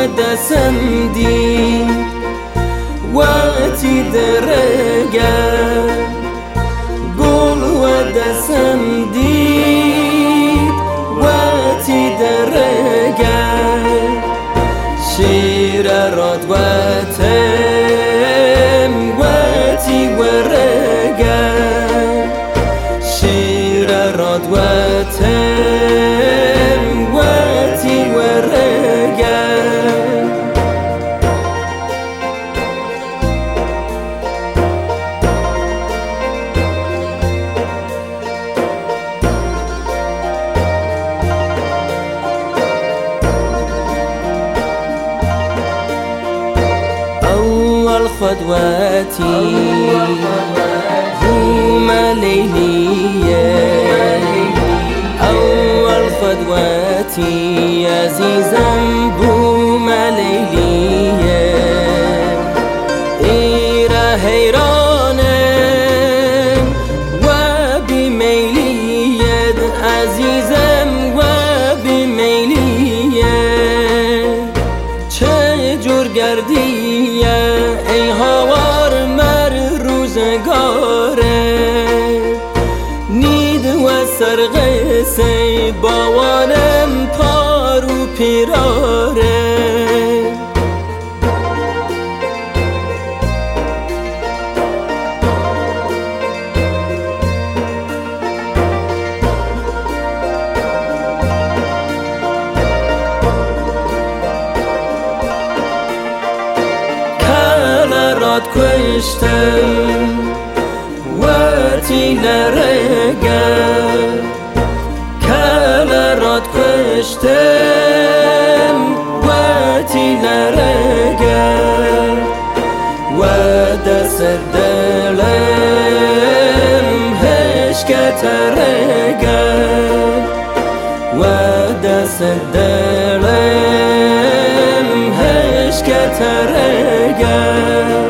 ودسم دی وقتی درگه گل ودسم دی وقتی درگه شیر راد وتم وقتی ورگه شیر راد وتم وقتی ورگه خطواتي هم ليلية أول خطواتي عزيزا بوم ليلية إيرا حيرانم وبميلية عزيزا وبميلية چجور گردیه ای هوار مر روزگاره نید و سرغسه باوانم پارو پیراره کشتم وقتی لرگم کل راد کشتم وقتی لرگم و دست دلم هشکت رگم و دست دلم هشکت رگم